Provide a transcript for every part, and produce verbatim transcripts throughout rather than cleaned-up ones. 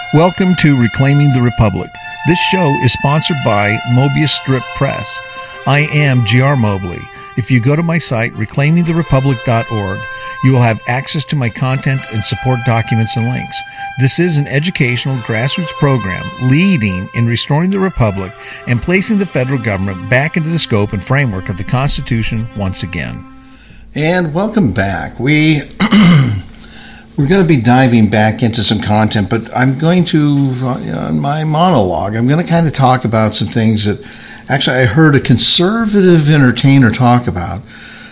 Welcome to Reclaiming the Republic. This show is sponsored by Mobius Strip Press. I am G R Mobley. If you go to my site, reclaiming the republic dot org, you will have access to my content and support documents and links. This is an educational grassroots program leading in restoring the Republic and placing the federal government back into the scope and framework of the Constitution once again. And welcome back. We... We're going to be diving back into some content, but I'm going to, uh, in my monologue, I'm going to kind of talk about some things that actually I heard a conservative entertainer talk about,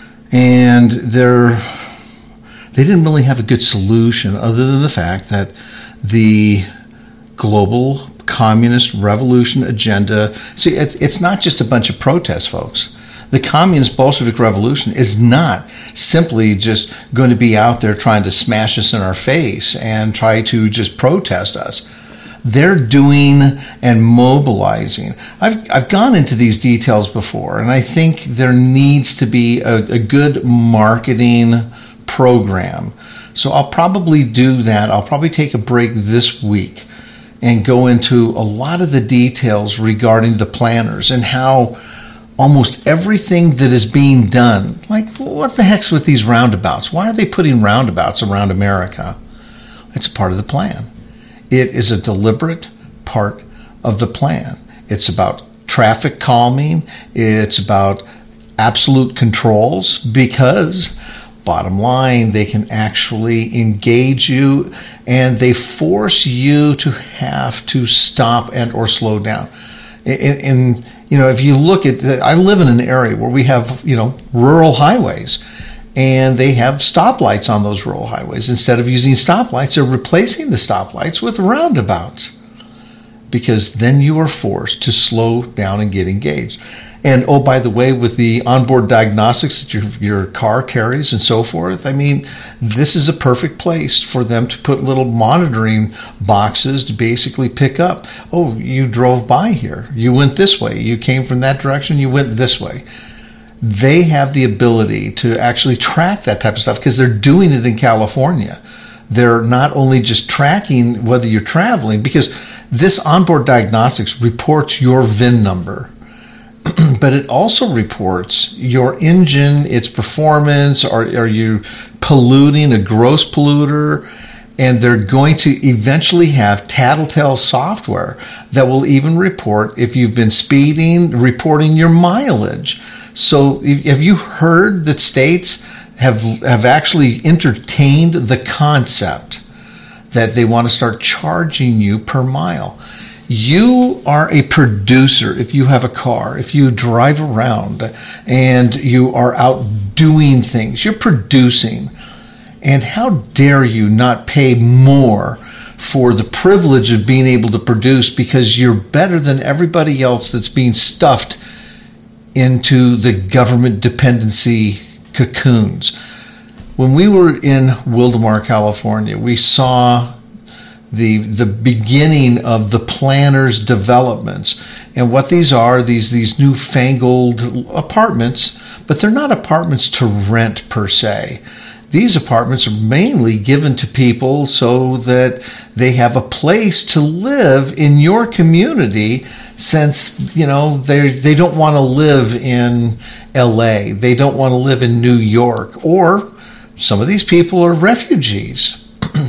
and they're, they didn't really have a good solution other than the fact that the global communist revolution agenda, see, it, it's not just a bunch of protests, folks. The communist Bolshevik revolution is not simply just going to be out there trying to smash us in our face and try to just protest us. They're doing and mobilizing. I've I've gone into these details before, and I think there needs to be a, a good marketing program. So I'll probably do that. I'll probably take a break this week and go into a lot of the details regarding the planners and how almost everything that is being done, like what the heck's with these roundabouts? Why are they putting roundabouts around America? It's part of the plan. It is a deliberate part of the plan. It's about traffic calming. It's about absolute controls because, bottom line, they can actually engage you and they force you to have to stop and or slow down. In, in You know, if you look at, the, I live in an area where we have, you know, rural highways, and they have stoplights on those rural highways. Instead of using stoplights, they're replacing the stoplights with roundabouts, because then you are forced to slow down and get engaged. And, oh, by the way, with the onboard diagnostics that your, your car carries and so forth, I mean, this is a perfect place for them to put little monitoring boxes to basically pick up, oh, you drove by here, you went this way, you came from that direction, you went this way. They have the ability to actually track that type of stuff because they're doing it in California. They're not only just tracking whether you're traveling, because this onboard diagnostics reports your V I N number, but it also reports your engine, its performance. Are, are you polluting, a gross polluter? And they're going to eventually have tattletale software that will even report if you've been speeding, reporting your mileage. So have you heard that states have have actually entertained the concept that they want to start charging you per mile? You are a producer if you have a car, if you drive around and you are out doing things, you're producing. And how dare you not pay more for the privilege of being able to produce because you're better than everybody else that's being stuffed into the government dependency cocoons. When we were in Wildomar, California, we saw the the beginning of the planners' developments. And what these are, these these newfangled apartments, but they're not apartments to rent per se. These apartments are mainly given to people so that they have a place to live in your community, since, you know, they they don't want to live in L A, they don't want to live in New York, or some of these people are refugees.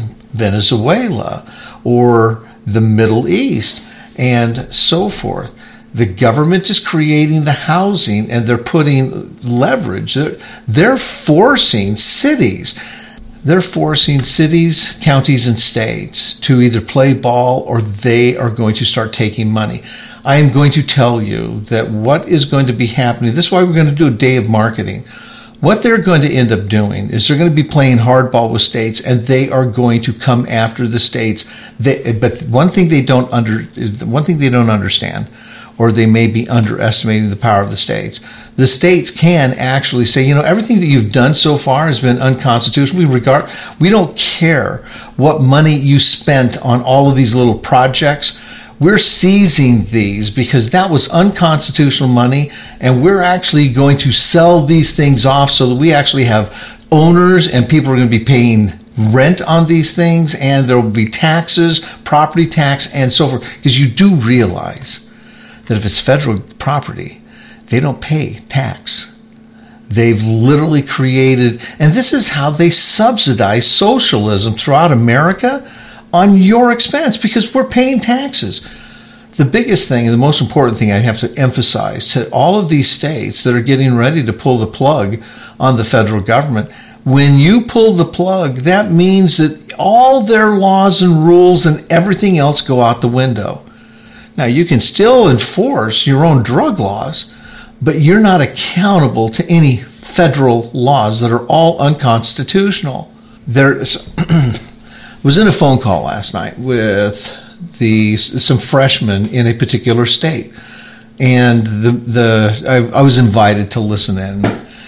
Venezuela or the Middle East and so forth. The government is creating the housing and they're putting leverage. They're, they're forcing cities. They're forcing cities, counties, and states to either play ball or they are going to start taking money. I am going to tell you that what is going to be happening, this is why we're going to do a day of marketing. What they're going to end up doing is they're going to be playing hardball with states, and they are going to come after the states. They, but one thing they don't under, one thing they don't understand, or they may be underestimating the power of the states. The states can actually say, you know, everything that you've done so far has been unconstitutional. We regard, we don't care what money you spent on all of these little projects. We're seizing these because that was unconstitutional money, and we're actually going to sell these things off so that we actually have owners and people are going to be paying rent on these things, and there will be taxes, property tax, and so forth. Because you do realize that if it's federal property, they don't pay tax. They've literally created, and this is how they subsidize socialism throughout America on your expense, because we're paying taxes. The biggest thing and the most important thing I have to emphasize to all of these states that are getting ready to pull the plug on the federal government, when you pull the plug, that means that all their laws and rules and everything else go out the window. Now, you can still enforce your own drug laws, but you're not accountable to any federal laws that are all unconstitutional. There was in a phone call last night with the some freshmen in a particular state, and the the I, I was invited to listen in,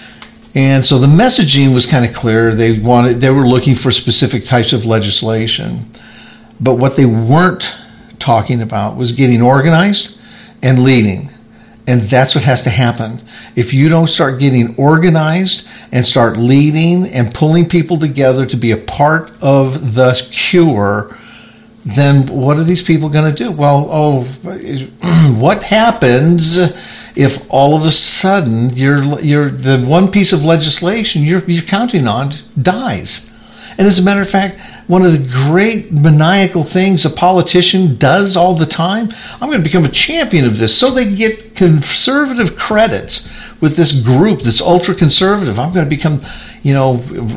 and so the messaging was kind of clear. They wanted they were looking for specific types of legislation, but what they weren't talking about was getting organized and leading. And that's what has to happen. If you don't start getting organized and start leading and pulling people together to be a part of the cure, then what are these people going to do? Well, oh, what happens if all of a sudden you're, you're, the one piece of legislation you're, you're counting on dies? And as a matter of fact, one of the great maniacal things a politician does all the time, I'm going to become a champion of this, so they get conservative credits with this group that's ultra-conservative. I'm going to become, you know,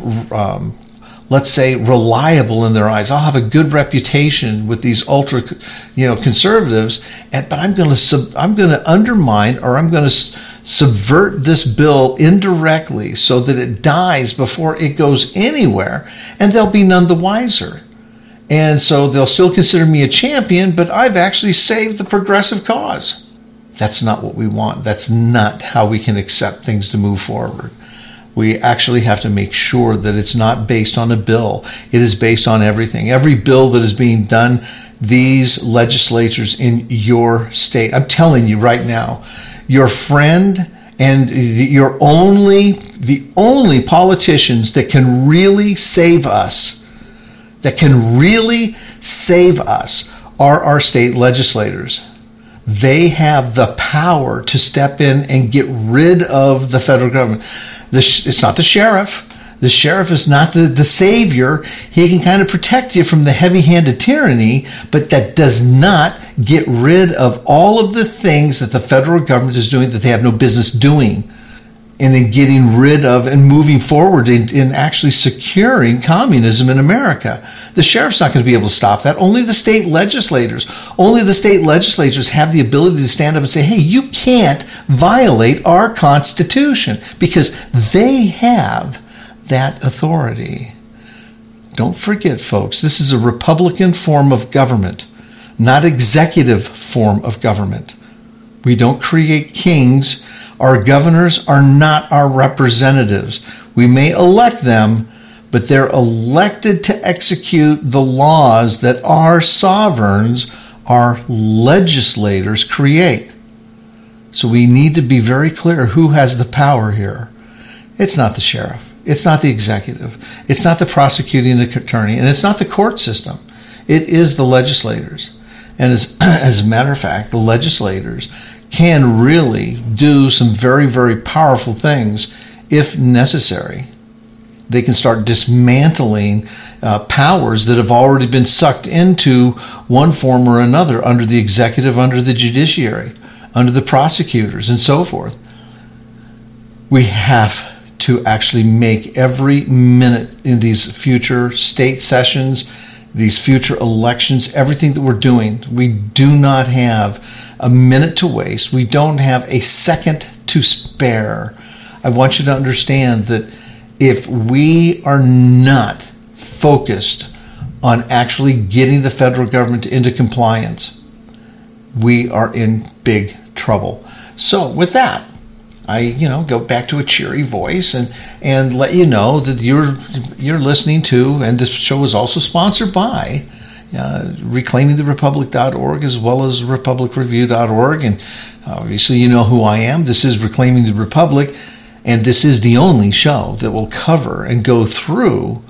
um, let's say, reliable in their eyes. I'll have a good reputation with these ultra, you know, conservatives, and, but I'm going to sub, I'm going to undermine, or I'm going to subvert this bill indirectly so that it dies before it goes anywhere, and they'll be none the wiser. And so they'll still consider me a champion, but I've actually saved the progressive cause. That's not what we want. That's not how we can accept things to move forward. We actually have to make sure that it's not based on a bill. It is based on everything. Every bill that is being done, these legislatures in your state, I'm telling you right now, your friend and your only, the only politicians that can really save us, that can really save us, are our state legislators. They have the power to step in and get rid of the federal government. The, it's not the sheriff. The sheriff is not the, the savior. He can kind of protect you from the heavy-handed tyranny, but that does not get rid of all of the things that the federal government is doing that they have no business doing, and then getting rid of and moving forward in, in actually securing communism in America. The sheriff's not going to be able to stop that. Only the state legislators. Only the state legislators have the ability to stand up and say, hey, you can't violate our Constitution, because they have that authority. Don't forget, folks, this is a Republican form of government, not executive form of government. We don't create kings. Our governors are not our representatives. We may elect them, but they're elected to execute the laws that our sovereigns, our legislators, create. So we need to be very clear who has the power here. It's not the sheriff. It's not the executive. It's not the prosecuting attorney. And it's not the court system. It is the legislators. And as, as a matter of fact, the legislators can really do some very, very powerful things if necessary. They can start dismantling uh, powers that have already been sucked into one form or another under the executive, under the judiciary, under the prosecutors, and so forth. We have to actually make every minute in these future state sessions, these future elections, everything that we're doing, we do not have a minute to waste. We don't have a second to spare. I want you to understand that if we are not focused on actually getting the federal government into compliance, we are in big trouble. So with that, I, you know, go back to a cheery voice and, and let you know that you're you're listening to, and this show is also sponsored by uh, reclaiming the republic dot org as well as republic review dot org. And obviously you know who I am. This is Reclaiming the Republic, and this is the only show that will cover and go through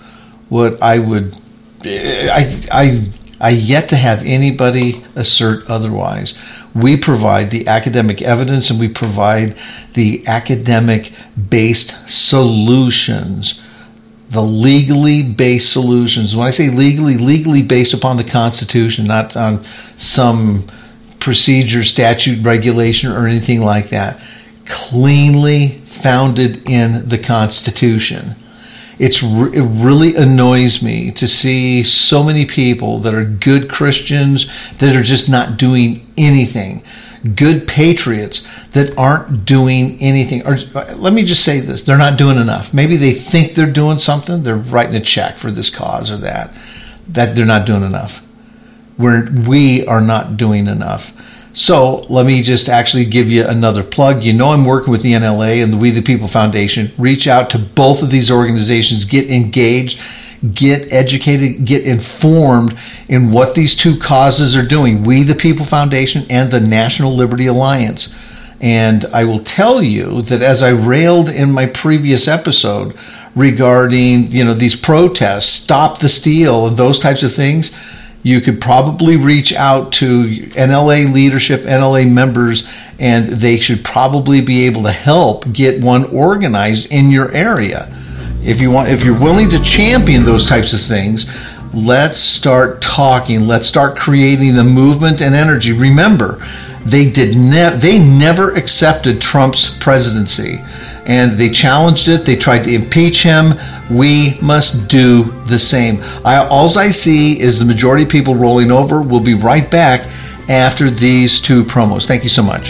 what I would, I, I, I yet to have anybody assert otherwise. We provide the academic evidence and we provide the academic-based solutions, the legally based solutions. When I say legally, legally based upon the Constitution, not on some procedure, statute, regulation, or anything like that. Cleanly founded in the Constitution. It's re- it really annoys me to see so many people that are good Christians that are just not doing anything. Good patriots that aren't doing anything. Or let me just say this, they're not doing enough. Maybe they think they're doing something. They're writing a check for this cause or that. That they're not doing enough. We're, we are not doing enough. So let me just actually give you another plug. You know I'm working with the N L A and the We the People Foundation. Reach out to both of these organizations. Get engaged, get educated, get informed in what these two causes are doing. We the People Foundation and the National Liberty Alliance. And I will tell you that as I railed in my previous episode regarding, you know, these protests, Stop the Steal and those types of things, you could probably reach out to N L A leadership, N L A members, and they should probably be able to help get one organized in your area. If you want, if you're willing to champion those types of things, let's start talking. Let's start creating the movement and energy. Remember, they did ne- they never accepted Trump's presidency, and they challenged it. They tried to impeach him. We must do the same. I, all I see is the majority of people rolling over. We'll be right back after these two promos. Thank you so much.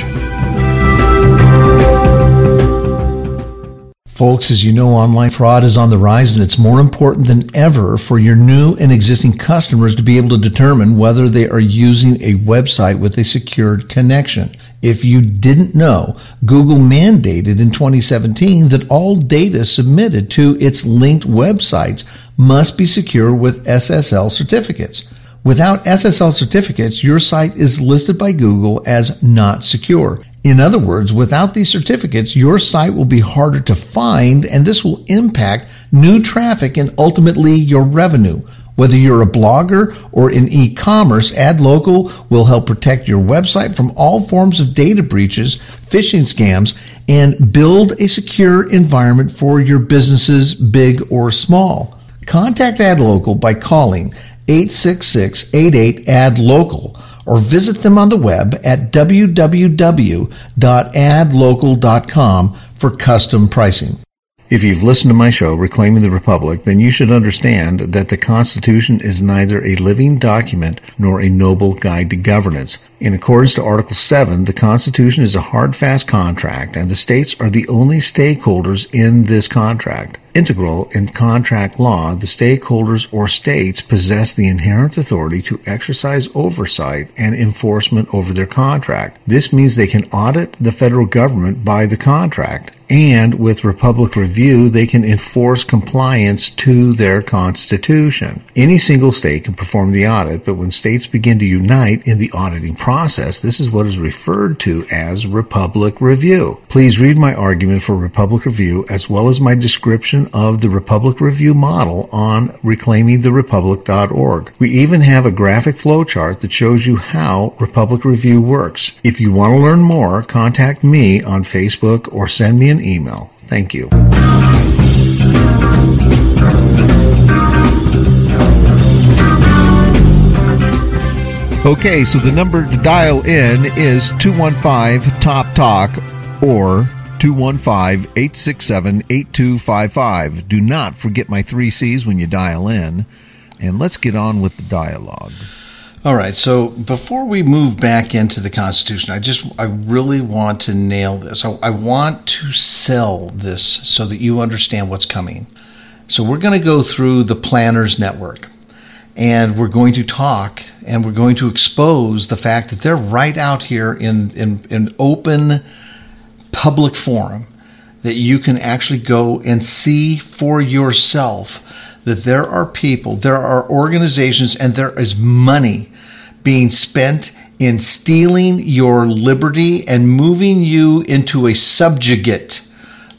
Folks, as you know, online fraud is on the rise, and it's more important than ever for your new and existing customers to be able to determine whether they are using a website with a secured connection. If you didn't know, Google mandated in twenty seventeen that all data submitted to its linked websites must be secure with S S L certificates. Without S S L certificates, your site is listed by Google as not secure. In other words, without these certificates, your site will be harder to find, and this will impact new traffic and ultimately your revenue. Whether you're a blogger or in e-commerce, AdLocal will help protect your website from all forms of data breaches, phishing scams, and build a secure environment for your businesses, big or small. Contact AdLocal by calling eight six six, eight eight, A D local or visit them on the web at w w w dot ad local dot com for custom pricing. If you've listened to my show, Reclaiming the Republic, then you should understand that the Constitution is neither a living document nor a noble guide to governance. In accordance to Article seven, the Constitution is a hard, fast contract, and the states are the only stakeholders in this contract. Integral in contract law, the stakeholders or states possess the inherent authority to exercise oversight and enforcement over their contract. This means they can audit the federal government by the contract, and with Republic Review, they can enforce compliance to their Constitution. Any single state can perform the audit, but when states begin to unite in the auditing process, this is what is referred to as Republic Review. Please read my argument for Republic Review as well as my description of the Republic Review model on reclaiming the republic dot org. We even have a graphic flowchart that shows you how Republic Review works. If you want to learn more, contact me on Facebook or send me an email. Thank you. Okay, so the number to dial in is two one five, Top Talk or two one five, eight six seven, eight two five five. Do not forget my three C's when you dial in. And let's get on with the dialogue. All right, so before we move back into the Constitution, I just, I really want to nail this. I, I want to sell this so that you understand what's coming. So we're going to go through the Planners Network, and we're going to talk, and we're going to expose the fact that they're right out here in in, in open public forum, that you can actually go and see for yourself that there are people, there are organizations, and there is money being spent in stealing your liberty and moving you into a subjugate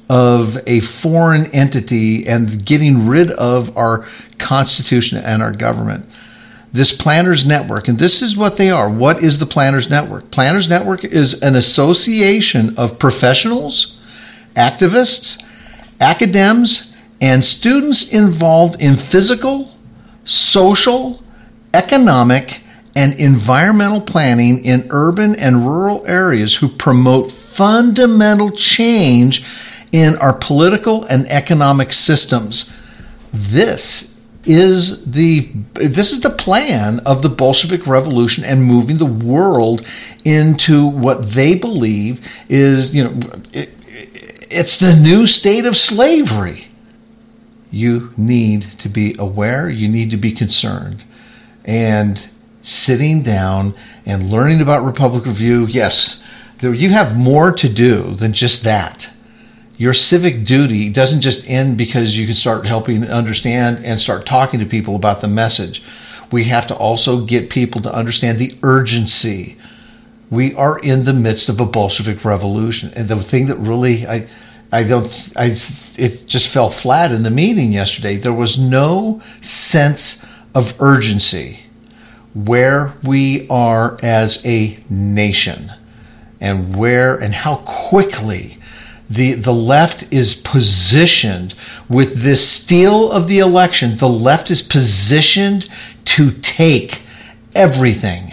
of a foreign entity and getting rid of our Constitution and our government. This Planners Network, and this is what they are. What is the Planners Network? Planners Network is an association of professionals, activists, academics, and students involved in physical, social, economic, and environmental planning in urban and rural areas who promote fundamental change in our political and economic systems. This is the this is the plan of the Bolshevik Revolution and moving the world into what they believe is, you know, it, it's the new state of slavery. You need to be aware, you need to be concerned. And sitting down and learning about Republic Review, yes, there, you have more to do than just that. Your civic duty doesn't just end because you can start helping understand and start talking to people about the message. We have to also get people to understand the urgency. We are in the midst of a Bolshevik revolution. And the thing that really, I, I don't, I, it just fell flat in the meeting yesterday. There was no sense of urgency where we are as a nation and where and how quickly The the left is positioned with this steal of the election. The left is positioned to take everything.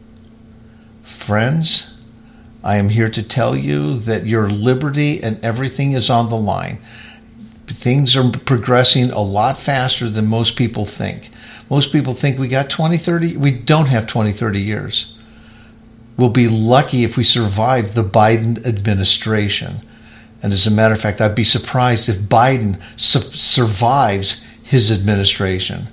Friends, I am here to tell you that your liberty and everything is on the line. Things are progressing a lot faster than most people think. Most people think we got twenty, thirty. We don't have twenty, thirty years. We'll be lucky if we survive the Biden administration. And as a matter of fact, I'd be surprised if Biden su- survives his administration.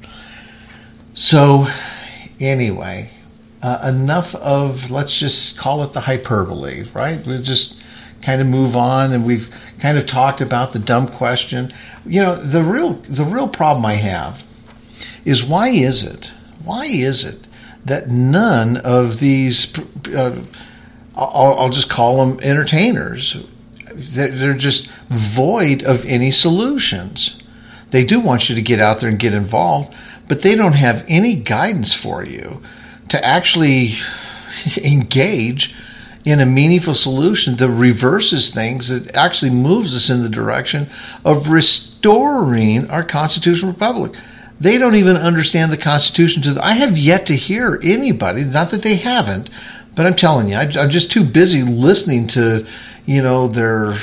So anyway, uh, enough of, let's just call it the hyperbole, right? We'll just kind of move on, and we've kind of talked about the dumb question. You know, the real the real problem I have is why is it, why is it that none of these, uh, I'll, I'll just call them entertainers, they're just void of any solutions. They do want you to get out there and get involved, but they don't have any guidance for you to actually engage in a meaningful solution that reverses things, that actually moves us in the direction of restoring our constitutional republic. They don't even understand the Constitution. To the, I have yet to hear anybody, not that they haven't, but I'm telling you, I'm just too busy listening to, you know, their,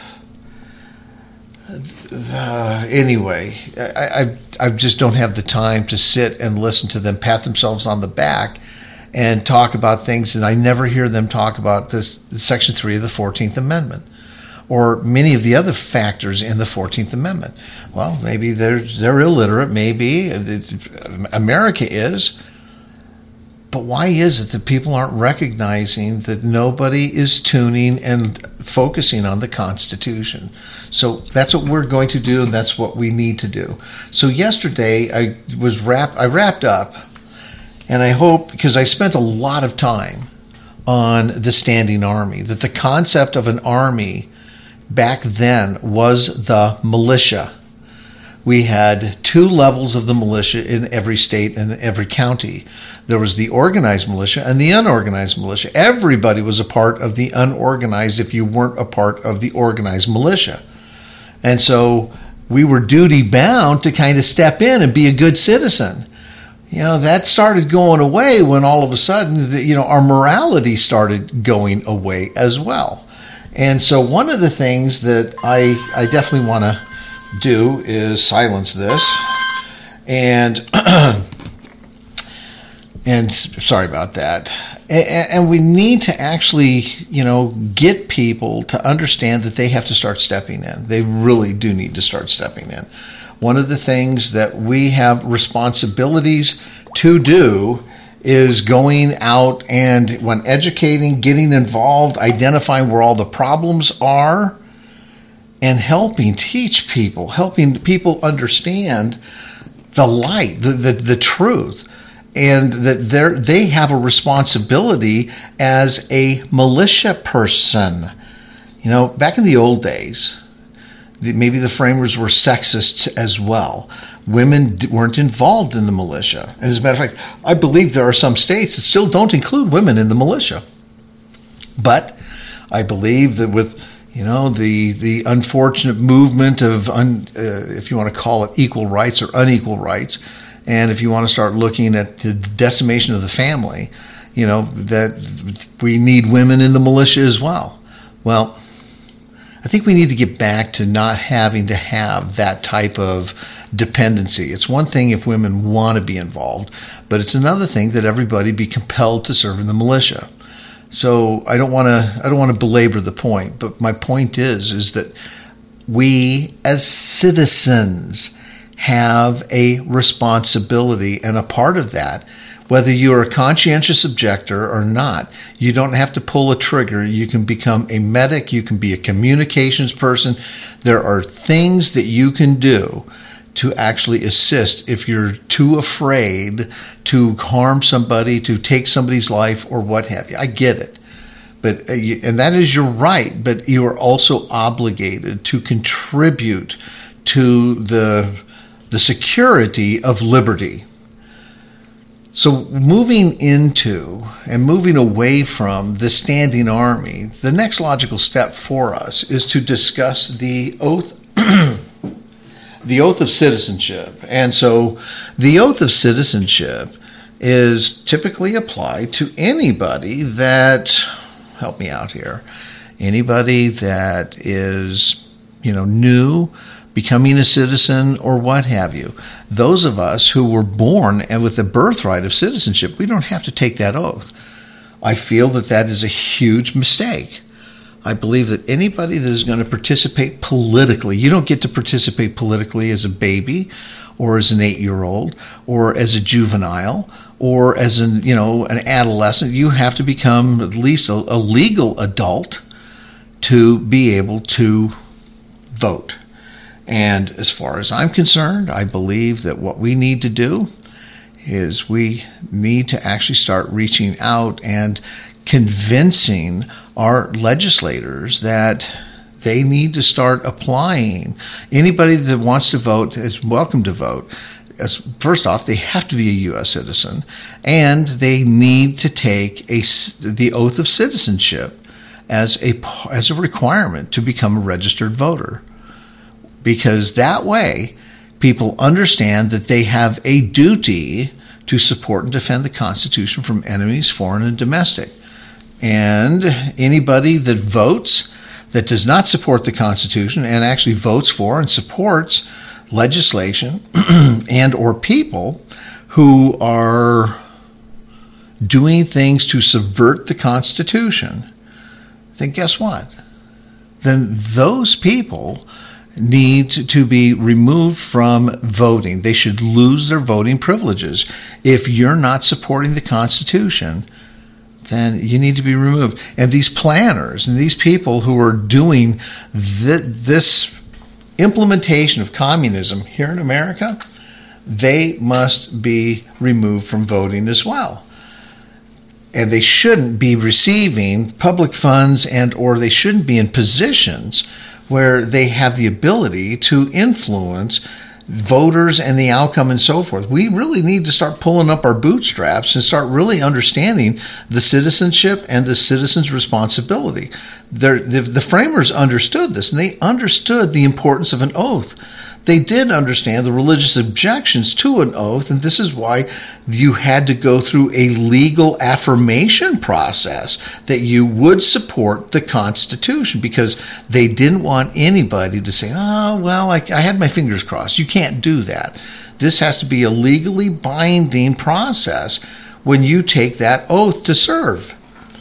uh, anyway, I, I I just don't have the time to sit and listen to them pat themselves on the back and talk about things, and I never hear them talk about this Section three of the fourteenth Amendment or many of the other factors in the fourteenth Amendment. Well, maybe they're, they're illiterate, maybe. America is. But why is it that people aren't recognizing that nobody is tuning and focusing on the Constitution? So that's what we're going to do, and that's what we need to do. So yesterday I was wrap I wrapped up, and I hope, because I spent a lot of time on the standing army, that the concept of an army back then was the militia. We had two levels of the militia in every state and every county. There was the organized militia and the unorganized militia. Everybody was a part of the unorganized if you weren't a part of the organized militia. And so we were duty bound to kind of step in and be a good citizen. You know, that started going away when all of a sudden, the, you know, our morality started going away as well. And so one of the things that I, I definitely want to do is silence this, and and sorry about that. And, and we need to actually, you know, get people to understand that they have to start stepping in. They really do need to start stepping in. One of the things that we have responsibilities to do is going out and, when educating, getting involved, identifying where all the problems are, and helping teach people, helping people understand the light, the, the, the truth, and that they they have a responsibility as a militia person. You know, back in the old days, the, maybe the framers were sexist as well. Women d- weren't involved in the militia. And as a matter of fact, I believe there are some states that still don't include women in the militia. But I believe that with, you know, the the unfortunate movement of, un, uh, if you want to call it equal rights or unequal rights, and if you want to start looking at the decimation of the family, you know, that we need women in the militia as well. Well, I think we need to get back to not having to have that type of dependency. It's one thing if women want to be involved, but it's another thing that everybody be compelled to serve in the militia. So I don't want to I don't want to belabor the point, but my point is is that we as citizens have a responsibility, and a part of that, whether you're a conscientious objector or not, you don't have to pull a trigger. You can become a medic, you can be a communications person. There are things that you can do to actually assist if you're too afraid to harm somebody, to take somebody's life, or what have you. I get it. But, uh, you, and that is your right, but you are also obligated to contribute to the, the security of liberty. So moving into and moving away from the standing army, the next logical step for us is to discuss the oath the oath of citizenship. And so the oath of citizenship is typically applied to anybody that, help me out here, anybody that is, you know, new, becoming a citizen, or what have you. Those of us who were born and with the birthright of citizenship, we don't have to take that oath. I feel that that is a huge mistake. I believe that anybody that is going to participate politically, you don't get to participate politically as a baby or as an eight-year-old or as a juvenile or as an, you know, an adolescent. You have to become at least a, a legal adult to be able to vote. And as far as I'm concerned, I believe that what we need to do is we need to actually start reaching out and convincing our legislators that they need to start applying. Anybody that wants to vote is welcome to vote. As, first off, they have to be a U S citizen, and they need to take a, the oath of citizenship as a, as a requirement to become a registered voter. Because that way, people understand that they have a duty to support and defend the Constitution from enemies, foreign and domestic. And anybody that votes that does not support the Constitution and actually votes for and supports legislation and or people who are doing things to subvert the Constitution, then guess what? Then those people need to be removed from voting. They should lose their voting privileges. If you're not supporting the Constitution, then you need to be removed. And these planners and these people who are doing th- this implementation of communism here in America, they must be removed from voting as well. And they shouldn't be receiving public funds and or they shouldn't be in positions where they have the ability to influence voters and the outcome and so forth. We really need to start pulling up our bootstraps and start really understanding the citizenship and the citizen's responsibility. The, the framers understood this, and they understood the importance of an oath. They did understand the religious objections to an oath, and this is why you had to go through a legal affirmation process that you would support the Constitution, because they didn't want anybody to say, oh, well, I, I had my fingers crossed. You can't do that. This has to be a legally binding process when you take that oath to serve.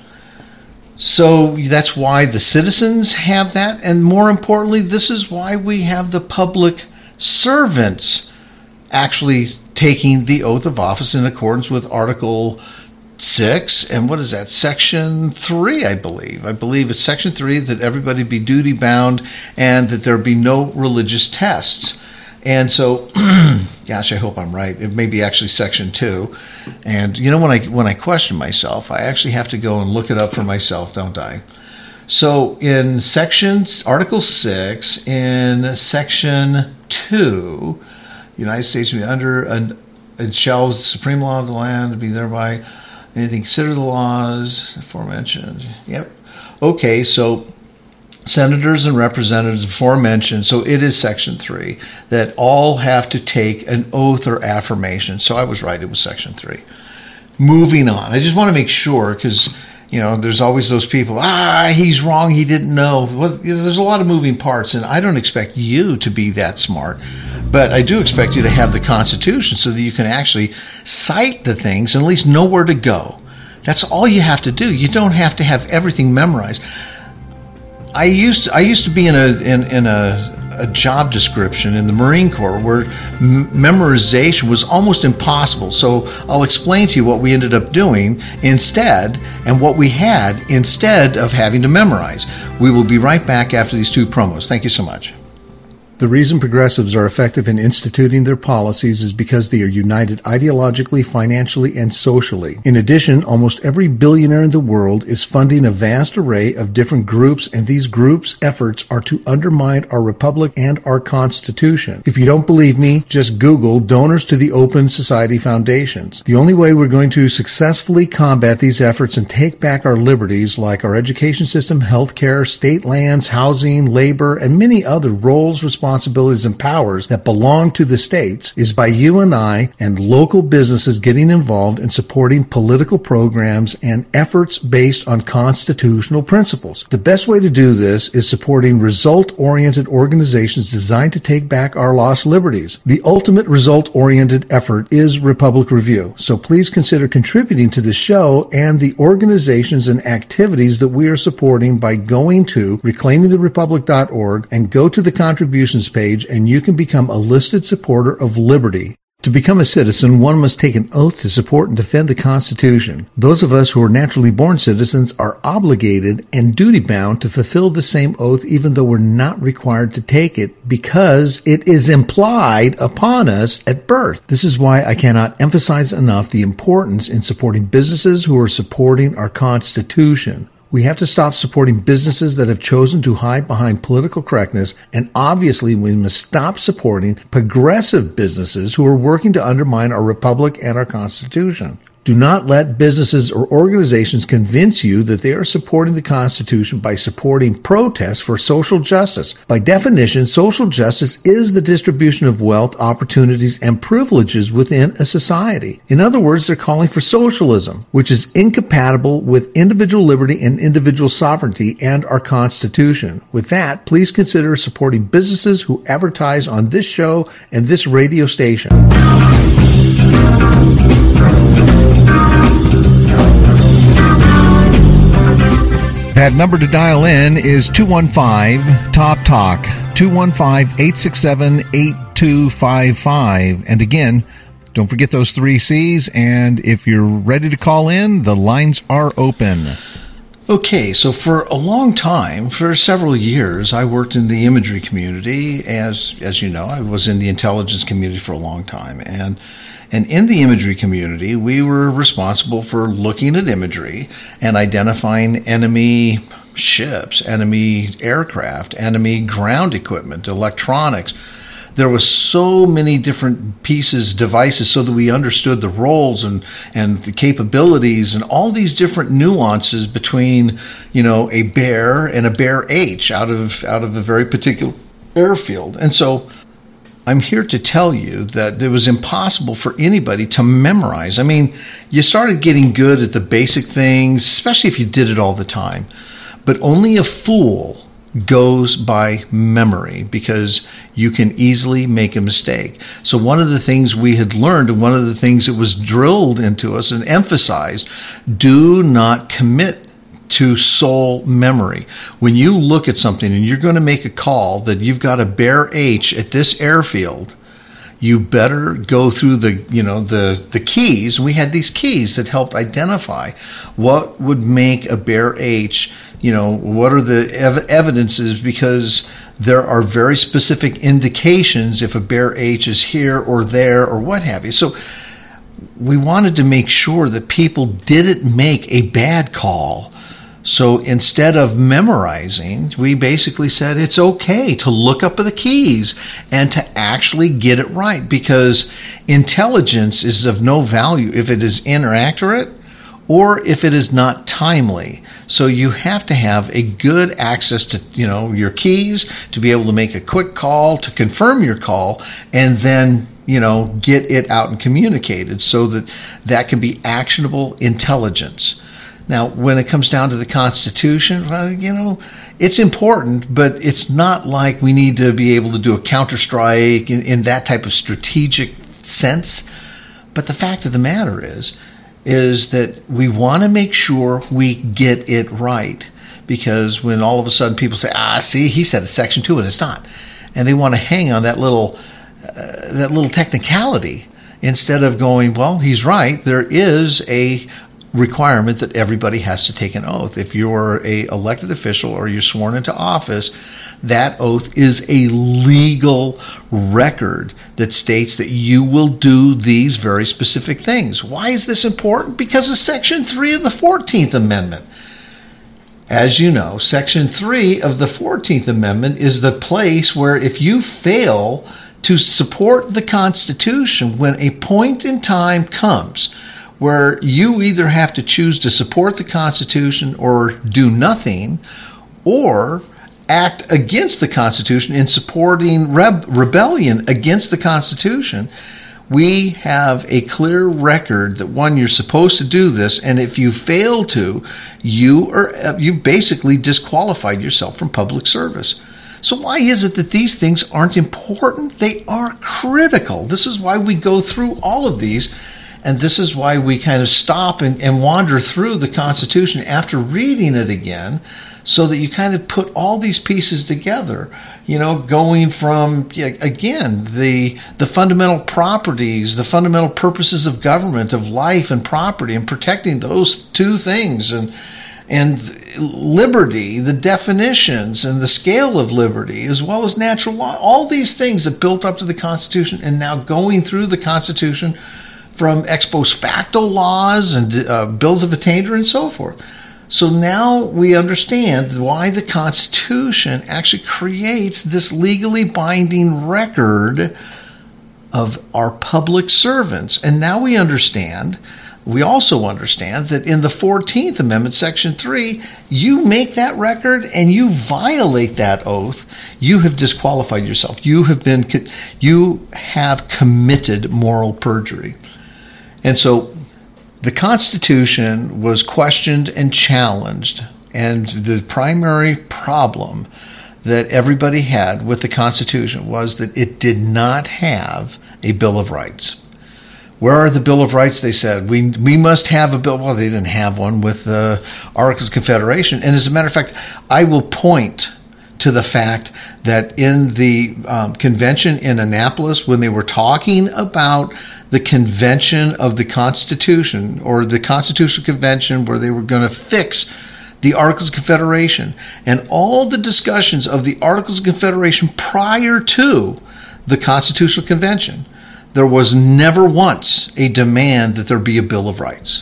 So that's why the citizens have that, and more importantly, this is why we have the public servants actually taking the oath of office in accordance with Article six, and what is that, Section three, I believe. I believe it's Section three, that everybody be duty-bound and that there be no religious tests. And so, gosh, I hope I'm right. It may be actually Section two. And, you know, when I when I question myself, I actually have to go and look it up for myself, don't I? So in section, Article six, in section two, United States will be under, and it shall the supreme law of the land be thereby anything consider the laws aforementioned. Yep. Okay, so senators and representatives aforementioned, so it is section three, that all have to take an oath or affirmation. So I was right, it was section three. Moving on. I just want to make sure, because, you know, there's always those people, ah, he's wrong, he didn't know. Well, you know, there's a lot of moving parts, and I don't expect you to be that smart. But I do expect you to have the Constitution so that you can actually cite the things and at least know where to go. That's all you have to do. You don't have to have everything memorized. I used to, I used to be in a in, in a, a job description in the Marine Corps where m- memorization was almost impossible. So I'll explain to you what we ended up doing instead and what we had instead of having to memorize. We will be right back after these two promos. Thank you so much. The reason progressives are effective in instituting their policies is because they are united ideologically, financially, and socially. In addition, almost every billionaire in the world is funding a vast array of different groups, and these groups' efforts are to undermine our republic and our Constitution. If you don't believe me, just Google donors to the Open Society Foundations. The only way we're going to successfully combat these efforts and take back our liberties, like our education system, healthcare, state lands, housing, labor, and many other roles, responsibilities, responsibilities and powers that belong to the states, is by you and I and local businesses getting involved in supporting political programs and efforts based on constitutional principles. The best way to do this is supporting result-oriented organizations designed to take back our lost liberties. The ultimate result-oriented effort is Republic Review, so please consider contributing to the show and the organizations and activities that we are supporting by going to reclaiming the republic dot org and go to the contributions page, and you can become a listed supporter of liberty. To become a citizen, one must take an oath to support and defend the Constitution. Those of us who are naturally born citizens are obligated and duty-bound to fulfill the same oath, even though we're not required to take it, because it is implied upon us at birth. This is why I cannot emphasize enough the importance in supporting businesses who are supporting our Constitution. We have to stop supporting businesses that have chosen to hide behind political correctness, and obviously we must stop supporting progressive businesses who are working to undermine our republic and our Constitution. Do not let businesses or organizations convince you that they are supporting the Constitution by supporting protests for social justice. By definition, social justice is the distribution of wealth, opportunities, and privileges within a society. In other words, they're calling for socialism, which is incompatible with individual liberty and individual sovereignty and our Constitution. With that, please consider supporting businesses who advertise on this show and this radio station. That number to dial in is two one five, T O P, TALK, two one five, eight six seven, eight two five five. And again, don't forget those three C's, and if you're ready to call in, the lines are open. Okay, so for a long time, for several years, I worked in the imagery community. As as you know, I was in the intelligence community for a long time, and And in the imagery community, we were responsible for looking at imagery and identifying enemy ships, enemy aircraft, enemy ground equipment, electronics. There was so many different pieces, devices, so that we understood the roles and, and the capabilities and all these different nuances between, you know, a Bear and a Bear H out of out of a very particular airfield. And so I'm here to tell you that it was impossible for anybody to memorize. I mean, you started getting good at the basic things, especially if you did it all the time. But only a fool goes by memory, because you can easily make a mistake. So one of the things we had learned, and one of the things that was drilled into us and emphasized, do not commit to soul memory. When you look at something and you're going to make a call that you've got a Bear H at this airfield, you better go through the, you know, the, the keys. We had these keys that helped identify what would make a Bear H, you know, what are the ev- evidences, because there are very specific indications if a Bear H is here or there or what have you. So we wanted to make sure that people didn't make a bad call So instead of memorizing, we basically said it's okay to look up the keys and to actually get it right, because intelligence is of no value if it is inaccurate or if it is not timely. So you have to have a good access to, you know, your keys to be able to make a quick call, to confirm your call, and then, you know, get it out and communicated so that that can be actionable intelligence. Now, when it comes down to the Constitution, well, you know, it's important, but it's not like we need to be able to do a counterstrike in, in that type of strategic sense. But the fact of the matter is, is that we want to make sure we get it right. Because when all of a sudden people say, ah, see, he said it's Section two and it's not. And they want to hang on that little, uh, that little technicality instead of going, well, he's right. There is a requirement that everybody has to take an oath. If you're a elected official or you're sworn into office, that oath is a legal record that states that you will do these very specific things. Why is this important? Because of Section three of the fourteenth Amendment. As you know, Section three of the fourteenth Amendment is the place where if you fail to support the Constitution, when a point in time comes where you either have to choose to support the Constitution or do nothing, or act against the Constitution in supporting reb- rebellion against the Constitution, we have a clear record that, one, you're supposed to do this, and if you fail to, you are you basically disqualified yourself from public service. So why is it that these things aren't important? They are critical. This is why we go through all of these. And this is why we kind of stop and, and wander through the Constitution after reading it again, so that you kind of put all these pieces together, you know, going from, again, the the fundamental properties, the fundamental purposes of government, of life and property, and protecting those two things, and and liberty, the definitions and the scale of liberty, as well as natural law, all these things that built up to the Constitution, and now going through the Constitution from ex post facto laws and uh, bills of attainder and so forth. So now we understand why the Constitution actually creates this legally binding record of our public servants. And now we understand, we also understand that in the fourteenth Amendment, Section three, you make that record and you violate that oath, you have disqualified yourself. You have been, you have committed moral perjury. And so the Constitution was questioned and challenged, and the primary problem that everybody had with the Constitution was that it did not have a Bill of Rights. Where are the Bill of Rights? They said, we we must have a bill. Well, they didn't have one with the Articles of Confederation. And as a matter of fact, I will point to the fact that in the um, convention in Annapolis, when they were talking about the convention of the Constitution, or the Constitutional Convention, where they were going to fix the Articles of Confederation, and all the discussions of the Articles of Confederation prior to the Constitutional Convention, there was never once a demand that there be a Bill of Rights.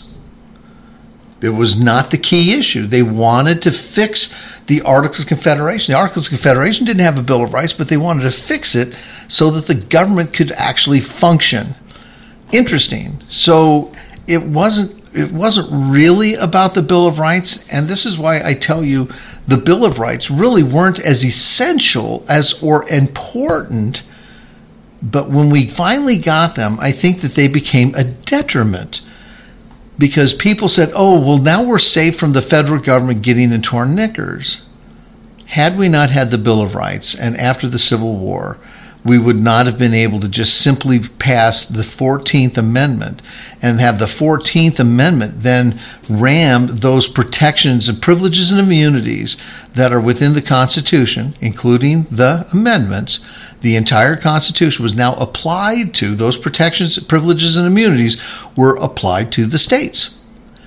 It was not the key issue. They wanted to fix the Articles of Confederation. The Articles of Confederation didn't have a Bill of Rights, but they wanted to fix it so that the government could actually function. Interesting. So it wasn't it wasn't really about the Bill of Rights, and this is why I tell you the Bill of Rights really weren't as essential as or important, but when we finally got them, I think that they became a detriment. Because people said, oh, well, now we're safe from the federal government getting into our knickers. Had we not had the Bill of Rights, and after the Civil War, we would not have been able to just simply pass the fourteenth Amendment and have the fourteenth Amendment then ram those protections and privileges and immunities that are within the Constitution, including the amendments. The entire Constitution was now applied to, those protections, privileges, and immunities were applied to the states.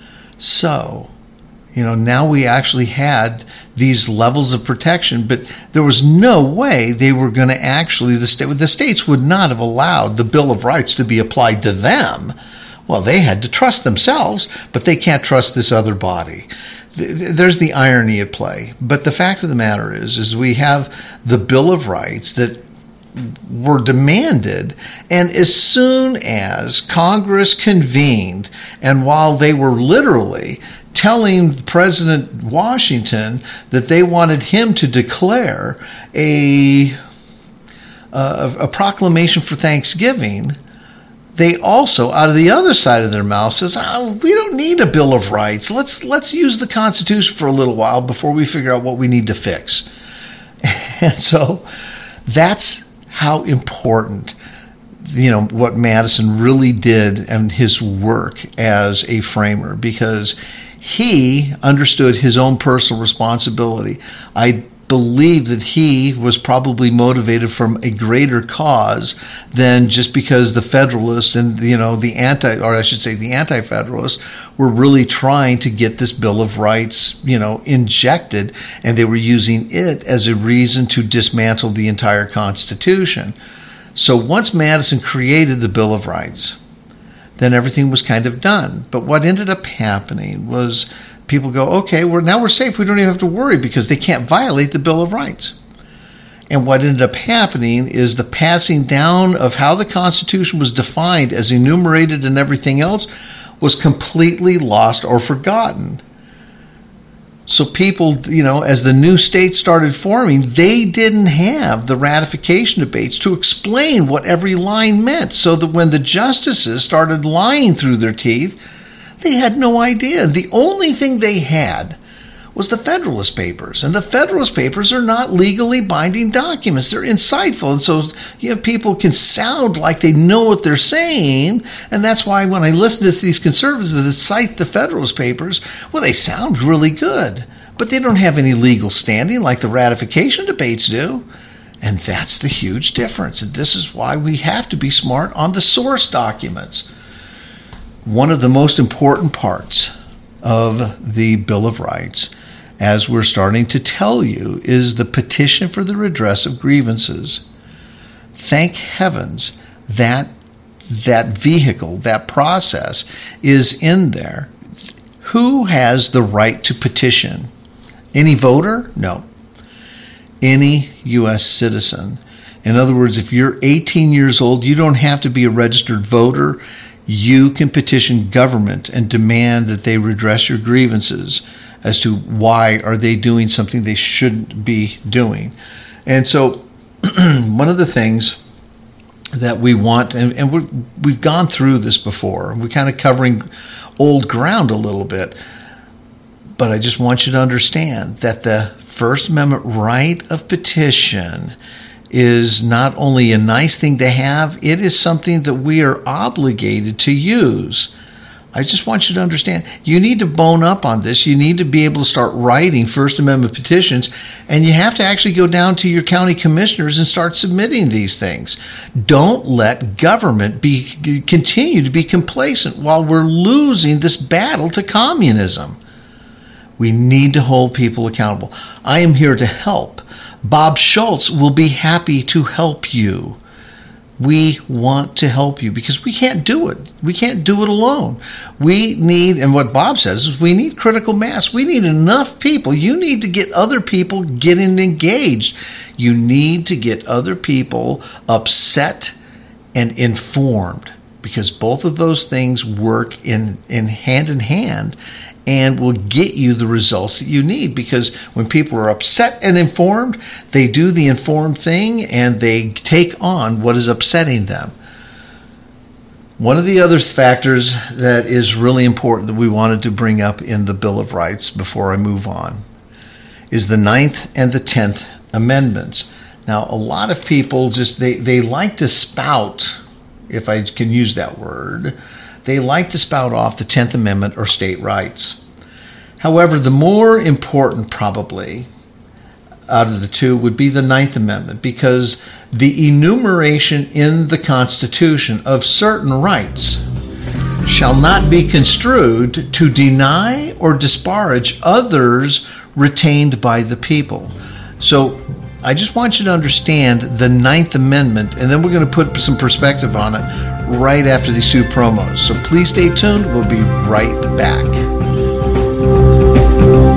So, you know, now we actually had these levels of protection, but there was no way they were going to actually, the, state, the states would not have allowed the Bill of Rights to be applied to them. Well, they had to trust themselves, but they can't trust this other body. th- there's the irony at play. But the fact of the matter is, is we have the Bill of Rights that were demanded, and as soon as Congress convened, and while they were literally telling President Washington that they wanted him to declare a a, a proclamation for Thanksgiving, they also, out of the other side of their mouth, says, oh, we don't need a Bill of Rights. Let's let's use the Constitution for a little while before we figure out what we need to fix. And so that's how important, you know, what Madison really did and his work as a framer, because he understood his own personal responsibility. I believe that he was probably motivated from a greater cause than just because the Federalists and, you know, the anti, or I should say the Anti-Federalists were really trying to get this Bill of Rights, you know, injected, and they were using it as a reason to dismantle the entire Constitution. So once Madison created the Bill of Rights, then everything was kind of done. But what ended up happening was people go, okay, well, now we're safe. We don't even have to worry because they can't violate the Bill of Rights. And what ended up happening is the passing down of how the Constitution was defined as enumerated and everything else was completely lost or forgotten. So people, you know, as the new states started forming, they didn't have the ratification debates to explain what every line meant. So that when the justices started lying through their teeth, they had no idea. The only thing they had was the Federalist Papers. And the Federalist Papers are not legally binding documents. They're insightful. And so, you know, people can sound like they know what they're saying. And that's why when I listen to these conservatives that cite the Federalist Papers, well, they sound really good. But they don't have any legal standing like the ratification debates do. And that's the huge difference. And this is why we have to be smart on the source documents. One of the most important parts of the Bill of Rights, as we're starting to tell you, is the petition for the redress of grievances. Thank heavens that that vehicle, that process is in there. Who has the right to petition? Any voter? No. Any U S citizen. In other words, if you're eighteen years old, you don't have to be a registered voter. You can petition government and demand that they redress your grievances as to why are they doing something they shouldn't be doing. And so one of the things that we want, and, and we're, we've gone through this before, we're kind of covering old ground a little bit, but I just want you to understand that the First Amendment right of petition is not only a nice thing to have, it is something that we are obligated to use. I just want you to understand, you need to bone up on this. You need to be able to start writing First Amendment petitions, and you have to actually go down to your county commissioners and start submitting these things. Don't let government be continue to be complacent while we're losing this battle to communism. We need to hold people accountable. I am here to help. Bob Schultz will be happy to help you. We want to help you because we can't do it. We can't do it alone. We need, and what Bob says is we need critical mass. We need enough people. You need to get other people getting engaged. You need to get other people upset and informed, because both of those things work in, in hand in hand and will get you the results that you need. Because when people are upset and informed, they do the informed thing and they take on what is upsetting them. One of the other factors that is really important that we wanted to bring up in the Bill of Rights before I move on is the Ninth and the Tenth Amendments. Now, a lot of people just, they, they like to spout, if I can use that word, they like to spout off the Tenth Amendment or state rights. However, the more important probably out of the two would be the Ninth Amendment, because the enumeration in the Constitution of certain rights shall not be construed to deny or disparage others retained by the people. So I just want you to understand the Ninth Amendment, and then we're going to put some perspective on it right after these two promos. So please stay tuned. We'll be right back.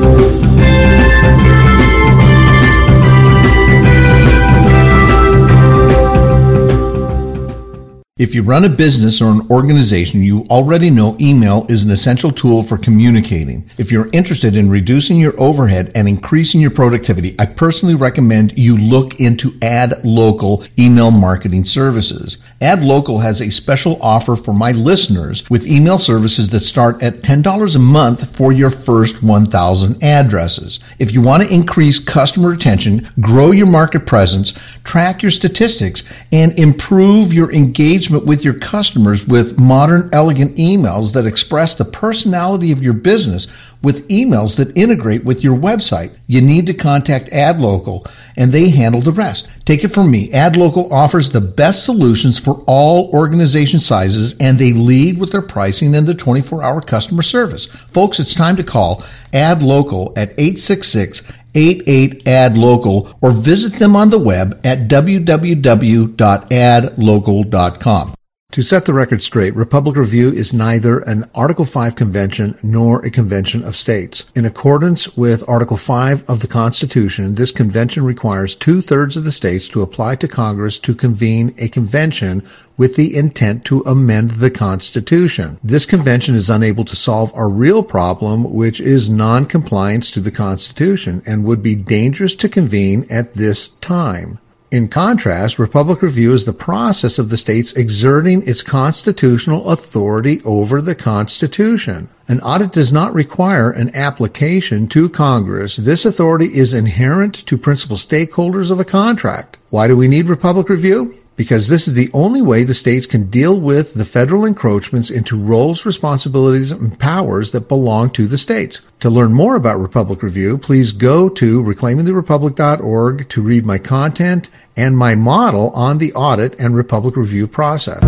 If you run a business or an organization, you already know email is an essential tool for communicating. If you're interested in reducing your overhead and increasing your productivity, I personally recommend you look into AdLocal email marketing services. AdLocal has a special offer for my listeners with email services that start at ten dollars a month for your first one thousand addresses. If you want to increase customer retention, grow your market presence, track your statistics, and improve your engagement with your customers with modern, elegant emails that express the personality of your business with emails that integrate with your website, you need to contact AdLocal, and they handle the rest. Take it from me. AdLocal offers the best solutions for all organization sizes, and they lead with their pricing and their twenty-four hour customer service. Folks, it's time to call AdLocal at eight six six, eight eight, A D local or visit them on the web at w w w dot ad local dot com. To set the record straight, Republic Review is neither an Article five convention nor a convention of states. In accordance with Article five of the Constitution, this convention requires two-thirds of the states to apply to Congress to convene a convention with the intent to amend the Constitution. This convention is unable to solve our real problem, which is non-compliance to the Constitution, and would be dangerous to convene at this time. In contrast, Republic Review is the process of the states exerting its constitutional authority over the Constitution. An audit does not require an application to Congress. This authority is inherent to principal stakeholders of a contract. Why do we need Republic Review? Because this is the only way the states can deal with the federal encroachments into roles, responsibilities, and powers that belong to the states. To learn more about Republic Review, please go to reclaiming the republic dot org to read my content and my model on the audit and Republic Review process.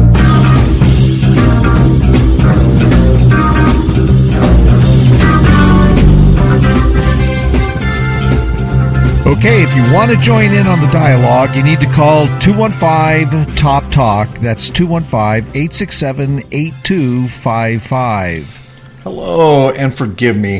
Okay, if you want to join in on the dialogue, you need to call two one five, T O P, TALK. That's two one five, eight six seven, eight two five five. Hello, and forgive me.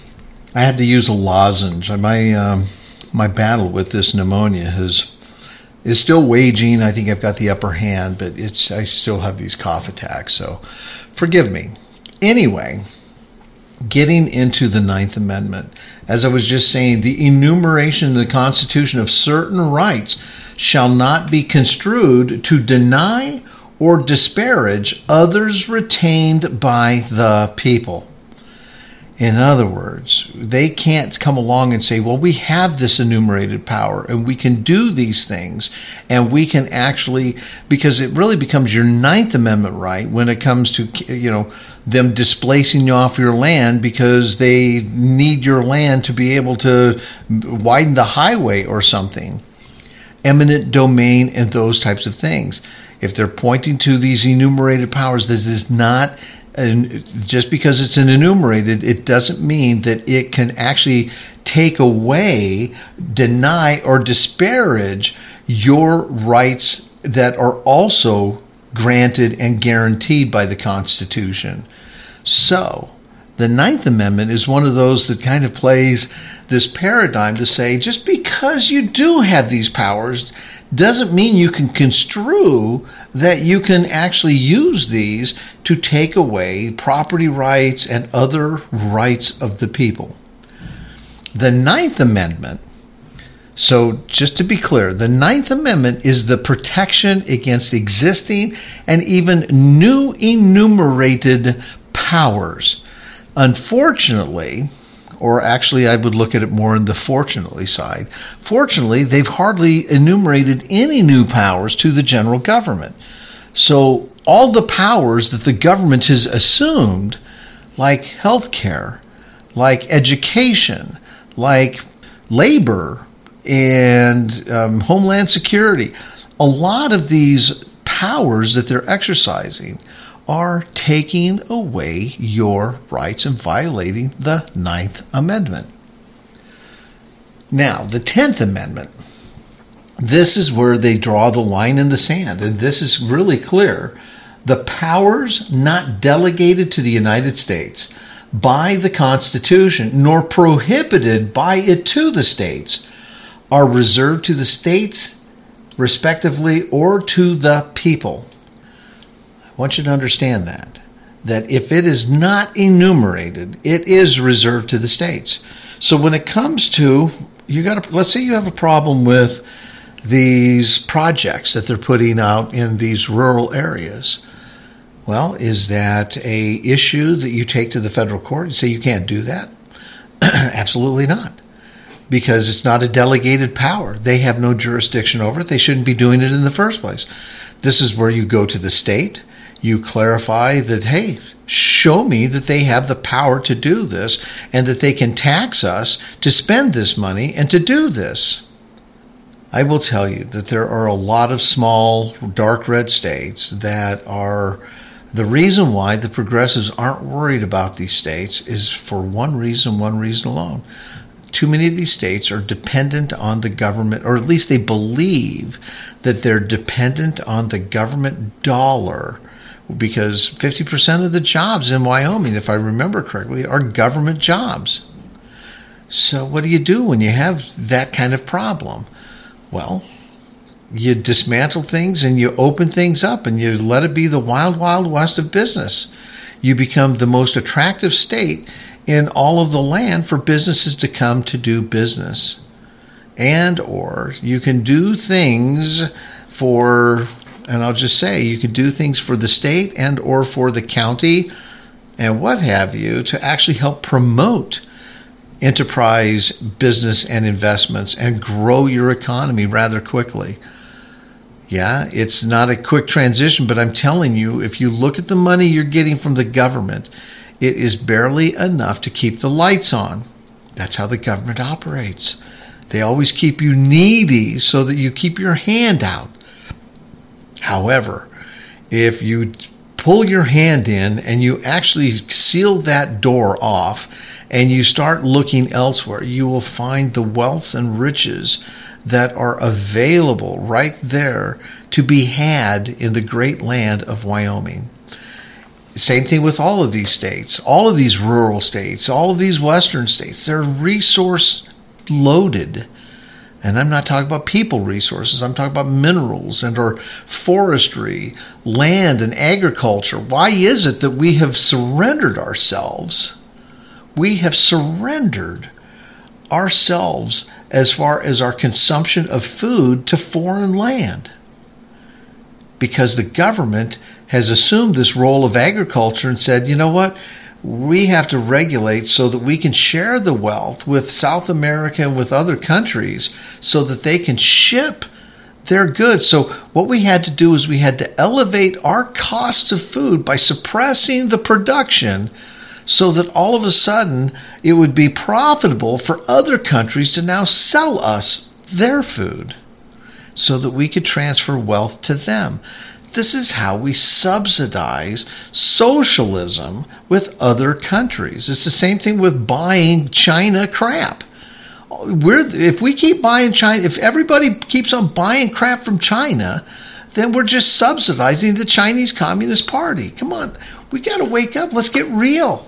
I had to use a lozenge. My um, my battle with this pneumonia has is still waging. I think I've got the upper hand, but it's I still have these cough attacks, so forgive me. Anyway, getting into the Ninth Amendment. As I was just saying, the enumeration in the Constitution of certain rights shall not be construed to deny or disparage others retained by the people. In other words, they can't come along and say, well, we have this enumerated power and we can do these things and we can actually, because it really becomes your Ninth Amendment right when it comes to, you know, them displacing you off your land because they need your land to be able to widen the highway or something. Eminent domain and those types of things. If they're pointing to these enumerated powers, this is not, and just because it's an enumerated, it doesn't mean that it can actually take away, deny, or disparage your rights that are also granted and guaranteed by the Constitution. So, the Ninth Amendment is one of those that kind of plays this paradigm to say, just because you do have these powers doesn't mean you can construe that you can actually use these to take away property rights and other rights of the people. The Ninth Amendment, so just to be clear, the Ninth Amendment is the protection against existing and even new enumerated powers. Unfortunately, or actually I would look at it more on the fortunately side, fortunately, they've hardly enumerated any new powers to the general government. So all the powers that the government has assumed, like healthcare, like education, like labor, and um, Homeland Security, a lot of these powers that they're exercising are taking away your rights and violating the Ninth Amendment. Now, the Tenth Amendment, this is where they draw the line in the sand, and this is really clear. The powers not delegated to the United States by the Constitution, nor prohibited by it to the states, are reserved to the states, respectively, or to the people. want you to understand that. That if it is not enumerated, it is reserved to the states. So when it comes to, you got to, let's say you have a problem with these projects that they're putting out in these rural areas. Well, is that a issue that you take to the federal court and say you can't do that? Absolutely not. Because it's not a delegated power. They have no jurisdiction over it. They shouldn't be doing it in the first place. This is where you go to the state. You clarify that, hey, show me that they have the power to do this and that they can tax us to spend this money and to do this. I will tell you that there are a lot of small, dark red states that are, the reason why the progressives aren't worried about these states is for one reason, one reason alone. Too many of these states are dependent on the government, or at least they believe that they're dependent on the government dollar, because fifty percent of the jobs in Wyoming, if I remember correctly, are government jobs. So what do you do when you have that kind of problem? Well, you dismantle things and you open things up and you let it be the wild, wild west of business. You become the most attractive state in all of the land for businesses to come to do business. And or you can do things for, and I'll just say, you can do things for the state and or for the county and what have you to actually help promote enterprise, business, and investments and grow your economy rather quickly. Yeah, it's not a quick transition, but I'm telling you, if you look at the money you're getting from the government, it is barely enough to keep the lights on. That's how the government operates. They always keep you needy so that you keep your hand out. However, if you pull your hand in and you actually seal that door off and you start looking elsewhere, you will find the wealth and riches that are available right there to be had in the great land of Wyoming. Same thing with all of these states, all of these rural states, all of these western states. They're resource loaded. And I'm not talking about people resources. I'm talking about minerals and or forestry, land and agriculture. Why is it that we have surrendered ourselves? We have surrendered ourselves as far as our consumption of food to foreign land. Because the government has assumed this role of agriculture and said, you know what? We have to regulate so that we can share the wealth with South America and with other countries so that they can ship their goods. So what we had to do is we had to elevate our costs of food by suppressing the production so that all of a sudden it would be profitable for other countries to now sell us their food so that we could transfer wealth to them. This is how we subsidize socialism with other countries. It's the same thing with buying China crap. We're, if we keep buying China, if everybody keeps on buying crap from China, then we're just subsidizing the Chinese Communist Party. Come on, we got to wake up. Let's get real.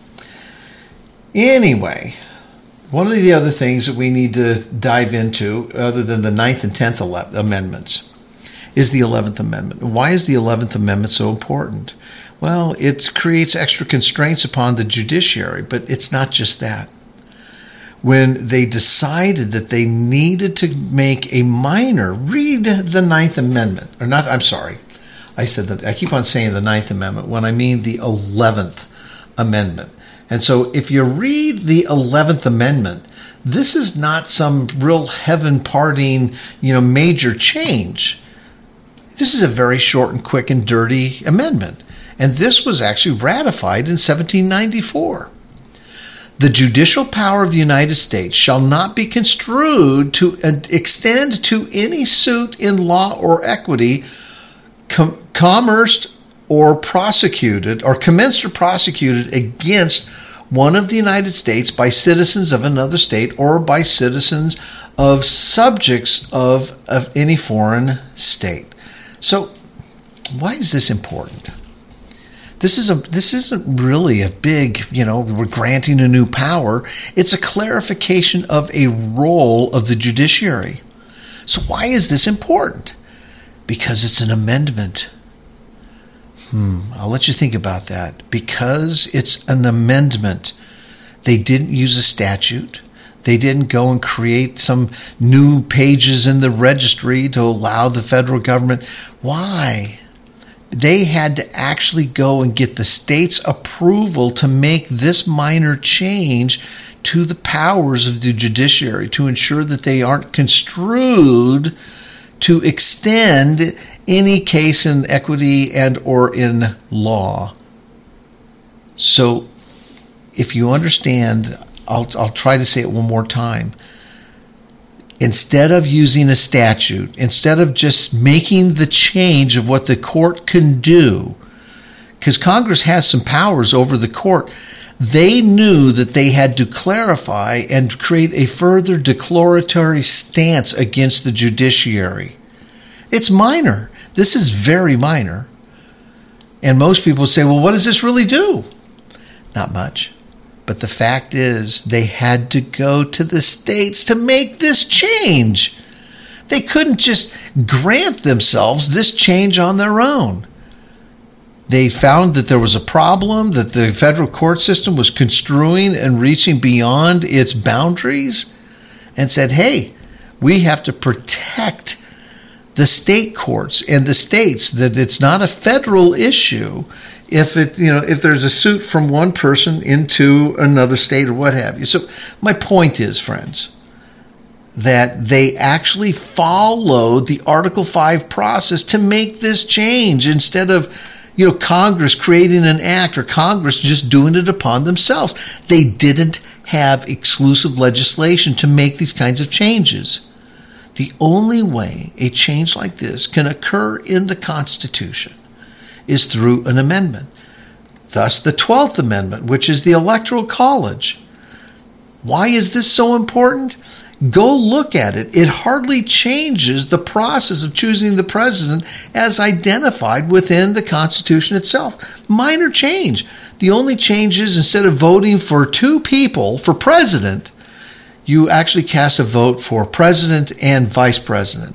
Anyway, one of the other things that we need to dive into, other than the Ninth and Tenth Amendments, is the Eleventh Amendment. Why is the Eleventh Amendment so important? Well, it creates extra constraints upon the judiciary, but it's not just that. When they decided that they needed to make a minor, read the Ninth Amendment, or not, I'm sorry, I said that, I keep on saying the Ninth Amendment when I mean the Eleventh Amendment. And so if you read the Eleventh Amendment, this is not some real heaven parting, you know, major change. This is a very short and quick and dirty amendment. And this was actually ratified in seventeen ninety-four. The judicial power of the United States shall not be construed to extend to any suit in law or equity, com- commerced or prosecuted, or commenced or prosecuted against one of the United States by citizens of another state or by citizens of subjects of, of any foreign state. So why is this important? This is a this isn't really a big, you know, we're granting a new power. It's a clarification of a role of the judiciary. So why is this important? Because it's an amendment. Hmm, I'll let you think about that. Because it's an amendment, they didn't use a statute. They didn't go and create some new pages in the registry to allow the federal government. Why? They had to actually go and get the state's approval to make this minor change to the powers of the judiciary to ensure that they aren't construed to extend any case in equity and or in law. So if you understand, I'll, I'll try to say it one more time. Instead of using a statute, instead of just making the change of what the court can do, because Congress has some powers over the court, they knew that they had to clarify and create a further declaratory stance against the judiciary. It's minor. This is very minor. And most people say, well, what does this really do? Not much. But the fact is, they had to go to the states to make this change. They couldn't just grant themselves this change on their own. They found that there was a problem, that the federal court system was construing and reaching beyond its boundaries, and said, hey, we have to protect the state courts and the states, that it's not a federal issue. If it, you know, if there's a suit from one person into another state or what have you. So my point is, friends, that they actually followed the Article five process to make this change instead of, you know, Congress creating an act or Congress just doing it upon themselves. They didn't have exclusive legislation to make these kinds of changes. The only way a change like this can occur in the Constitution is through an amendment. Thus, the twelfth Amendment, which is the Electoral College. Why is this so important? Go look at it. It hardly changes the process of choosing the president as identified within the Constitution itself. Minor change. The only change is, instead of voting for two people for president, you actually cast a vote for president and vice president.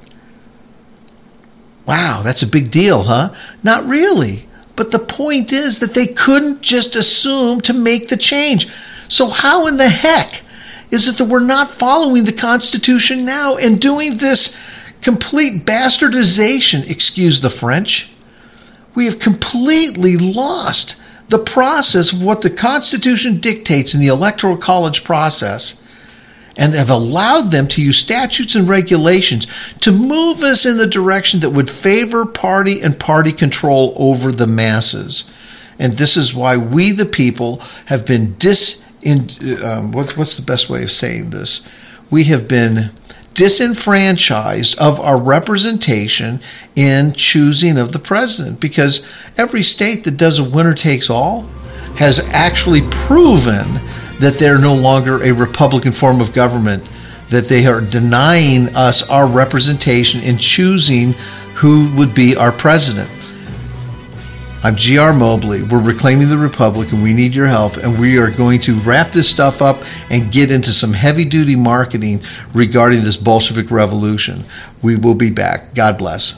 Wow, that's a big deal, huh? Not really. But the point is that they couldn't just assume to make the change. So how in the heck is it that we're not following the Constitution now and doing this complete bastardization, excuse the French? We have completely lost the process of what the Constitution dictates in the Electoral College process, and have allowed them to use statutes and regulations to move us in the direction that would favor party and party control over the masses. And this is why we, the people, have been dis... In, um, what's, what's the best way of saying this? We have been disenfranchised of our representation in choosing of the president, because every state that does a winner-takes-all has actually proven that they're no longer a Republican form of government, that they are denying us our representation in choosing who would be our president. I'm G R Mobley. We're Reclaiming the Republic, and we need your help, and we are going to wrap this stuff up and get into some heavy-duty marketing regarding this Bolshevik revolution. We will be back. God bless.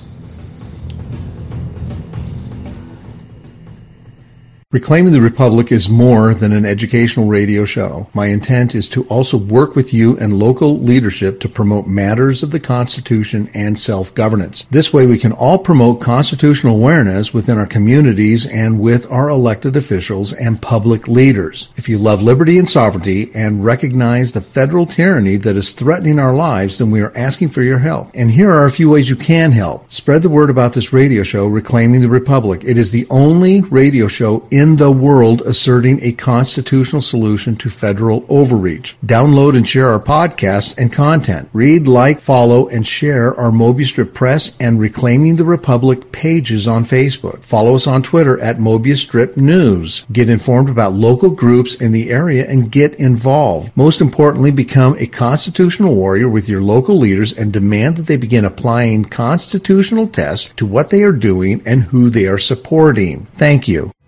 Reclaiming the Republic is more than an educational radio show. My intent is to also work with you and local leadership to promote matters of the Constitution and self-governance. This way we can all promote constitutional awareness within our communities and with our elected officials and public leaders. If you love liberty and sovereignty and recognize the federal tyranny that is threatening our lives, then we are asking for your help. And here are a few ways you can help. Spread the word about this radio show, Reclaiming the Republic. It is the only radio show in in the world asserting a constitutional solution to federal overreach. Download and share our podcasts and content. Read, like, follow, and share our Mobius Strip Press and Reclaiming the Republic pages on Facebook. Follow us on Twitter at Mobius Strip News. Get informed about local groups in the area and get involved. Most importantly, become a constitutional warrior with your local leaders and demand that they begin applying constitutional tests to what they are doing and who they are supporting. Thank you.